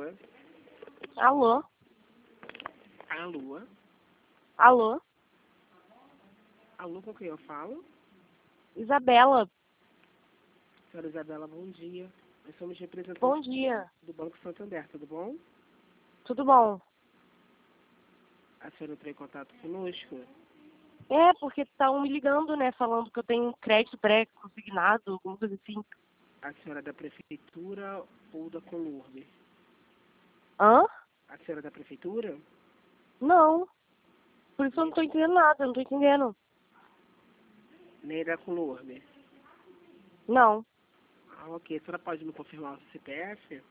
Alô? Alô? Alô? Alô, com quem eu falo? Isabela, Senhora Isabela, bom dia. Nós somos representantes bom dia. do Banco Santander, tudo bom? Tudo bom? A senhora entrou em contato conosco? É, porque estão me ligando, né, falando que eu tenho crédito pré-consignado, alguma coisa assim. A senhora é da prefeitura ou da Colurbe? Hã? A senhora é da prefeitura? Não. Por isso eu não tô entendendo nada, eu não tô entendendo. Nem da Colurbe? Não. Ah, ok. A senhora pode me confirmar o CPF?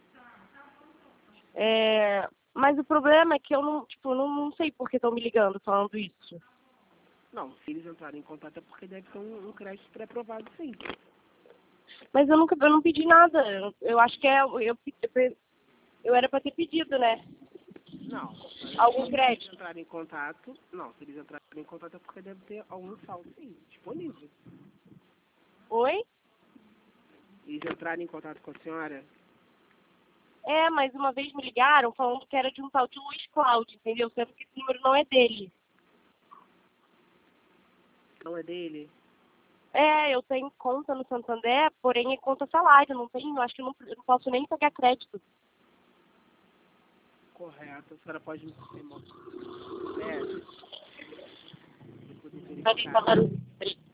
Mas o problema é que eu não, tipo, não sei por que estão me ligando falando isso. Não, se eles entrarem em contato é porque deve ter um crédito pré-aprovado, sim. Mas eu não pedi nada. Eu acho que eu era pra ter pedido, né? Não. Algum Se eles crédito. entrarem em contato... Não, se eles entrarem em contato é porque deve ter algum saldo, sim, disponível. Oi? Eles entrarem em contato com a senhora... Mas uma vez me ligaram falando que era de um tal de Luiz Cláudio, entendeu? Sendo que esse número não é dele. Não é dele? Eu tenho conta no Santander, porém é conta salário, não tenho, acho que eu não posso nem pegar crédito. Correto. A senhora pode me confirmar o CPF? Pra eu poder Peraí, verificar. tá barulho.